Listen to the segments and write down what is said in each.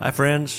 Hi, friends.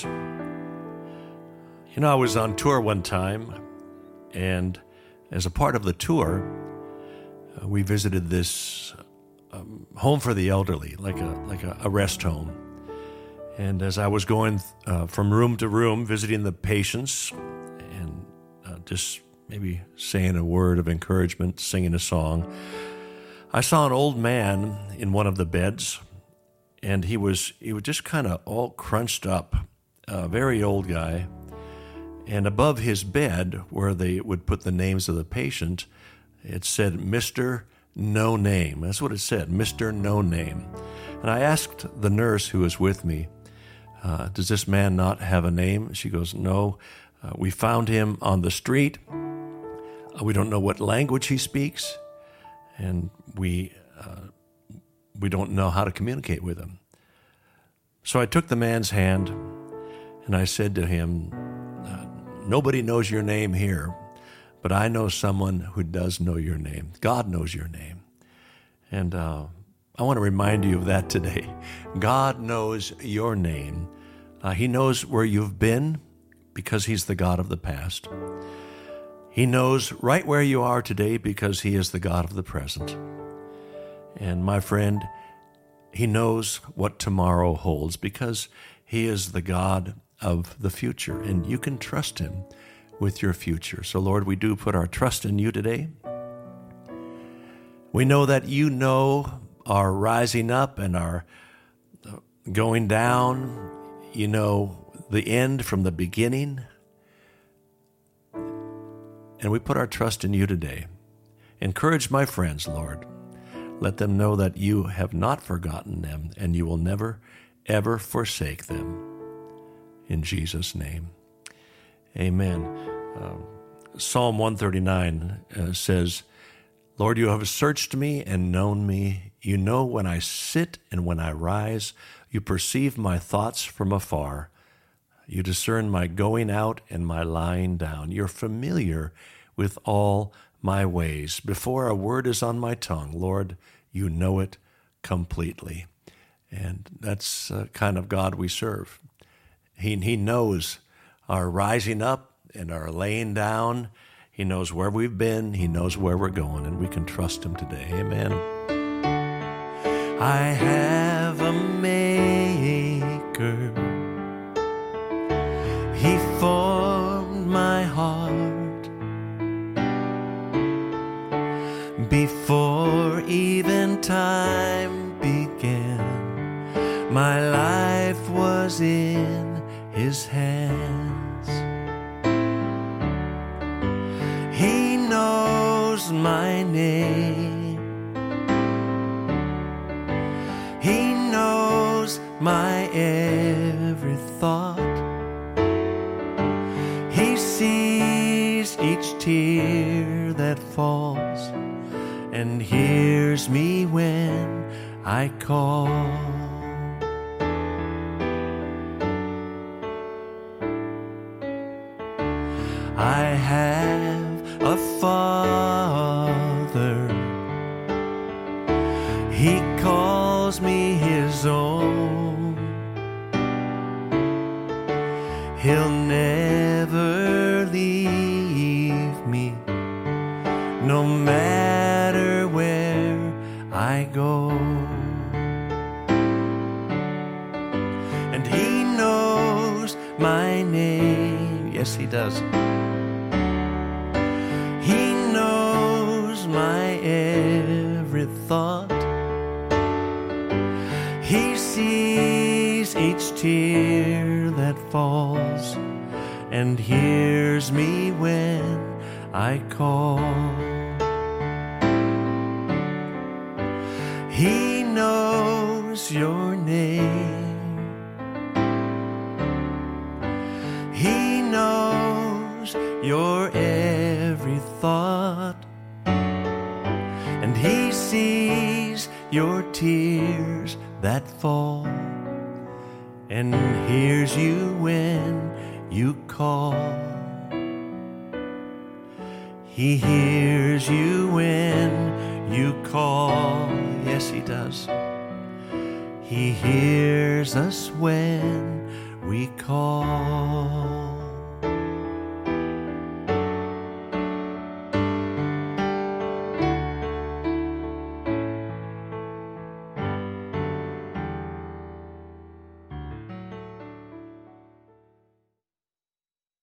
I was on tour one time, and as a part of the tour, we visited this home for the elderly, like a rest home. And as I was going from room to room, visiting the patients, and just maybe saying a word of encouragement, singing a song, I saw an old man in one of the beds, and he was just kind of all crunched up, a very old guy. And above his bed, where they would put the names of the patient, it said, Mr. No Name. That's what it said, Mr. No Name. And I asked the nurse who was with me, does this man not have a name? She goes, no. We found him on the street. We don't know what language he speaks, and we don't know how to communicate with him. So I took the man's hand, and I said to him, nobody knows your name here, but I know someone who does know your name. God knows your name. And I want to remind you of that today. God knows your name. He knows where you've been because he's the God of the past. He knows right where you are today because he is the God of the present. And my friend, he knows what tomorrow holds because he is the God of the future, and you can trust him with your future. So, Lord, we do put our trust in you today. We know that you know our rising up and our going down. You know the end from the beginning. And we put our trust in you today. Encourage my friends, Lord. Let them know that you have not forgotten them and you will never, ever forsake them. In Jesus' name, amen. Psalm 139 says, Lord, you have searched me and known me. You know when I sit and when I rise. You perceive my thoughts from afar. You discern my going out and my lying down. You're familiar with all my ways. Before a word is on my tongue, Lord, you know it completely. And that's the kind of God we serve. He knows our rising up and our laying down. He knows where we've been. He knows where we're going, and we can trust him today. Amen. I have a maker. He formed my heart before even time began. My life was in his hands. He knows my name. He knows my every thought. He sees each tear that falls and hears me when I call. I have a Father. He calls me his own. He'll never leave me, no matter where I go. And he knows my name. Yes, he does. He knows my every thought. He sees each tear that falls and hears me when I call. He knows your name. He knows your every thought, and he sees your tears that fall and hears you when you call. He hears you when you call. Yes, he does. He hears us when we call.